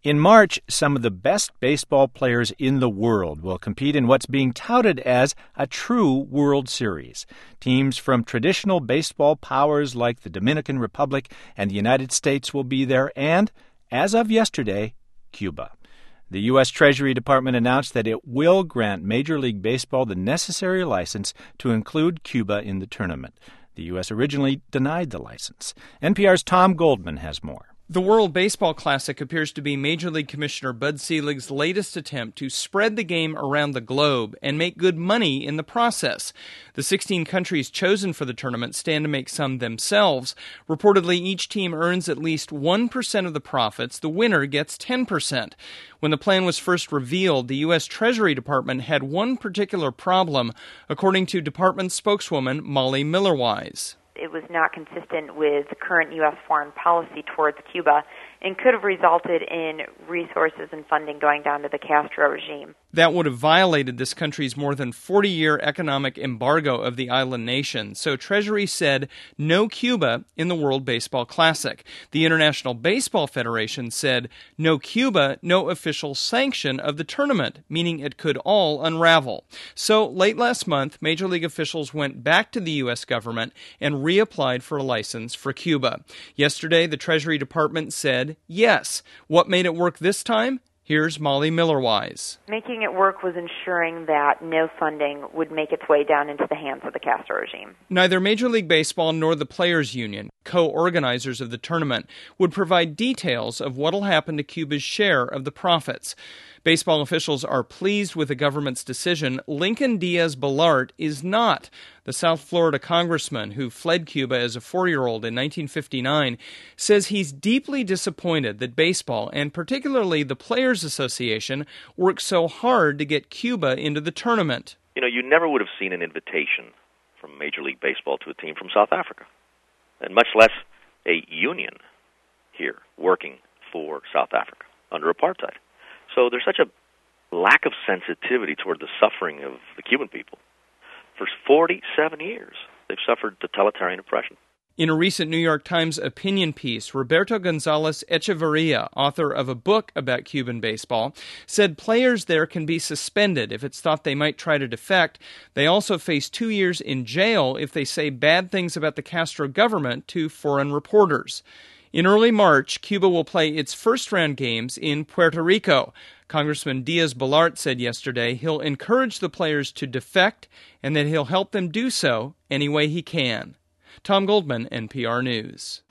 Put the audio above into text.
In March, some of the best baseball players in the world will compete in what's being touted as a true World Series. Teams from traditional baseball powers like the Dominican Republic and the United States will be there, and, as of yesterday, Cuba. The U.S. Treasury Department announced that it will grant Major League Baseball the necessary license to include Cuba in the tournament. The U.S. originally denied the license. NPR's Tom Goldman has more. The World Baseball Classic appears to be Major League Commissioner Bud Selig's latest attempt to spread the game around the globe and make good money in the process. The 16 countries chosen for the tournament stand to make some themselves. Reportedly, each team earns at least 1% of the profits. The winner gets 10%. When the plan was first revealed, the U.S. Treasury Department had one particular problem, according to department spokeswoman Molly Miller-Wise. It was not consistent with the current U.S. foreign policy towards Cuba and could have resulted in resources and funding going down to the Castro regime. That would have violated this country's more than 40-year economic embargo of the island nation. So Treasury said no Cuba in the World Baseball Classic. The International Baseball Federation said no Cuba, no official sanction of the tournament, meaning it could all unravel. So late last month, Major League officials went back to the U.S. government and reapplied for a license for Cuba. Yesterday, the Treasury Department said yes. What made it work this time? Here's Molly Miller-Wise. Making it work was ensuring that no funding would make its way down into the hands of the Castro regime. Neither Major League Baseball nor the Players Union, co-organizers of the tournament, would provide details of what will happen to Cuba's share of the profits. Baseball officials are pleased with the government's decision. Lincoln Diaz-Balart is not. The South Florida congressman who fled Cuba as a 4-year-old in 1959 says he's deeply disappointed that baseball, and particularly the Players Association, worked so hard to get Cuba into the tournament. You know, you never would have seen an invitation from Major League Baseball to a team from South Africa, and much less a union here working for South Africa under apartheid. So there's such a lack of sensitivity toward the suffering of the Cuban people. For 47 years, they've suffered totalitarian oppression. In a recent New York Times opinion piece, Roberto Gonzalez Echeverria, author of a book about Cuban baseball, said players there can be suspended if it's thought they might try to defect. They also face 2 years in jail if they say bad things about the Castro government to foreign reporters. In early March, Cuba will play its first-round games in Puerto Rico. Congressman Diaz-Balart said yesterday he'll encourage the players to defect and that he'll help them do so any way he can. Tom Goldman, NPR News.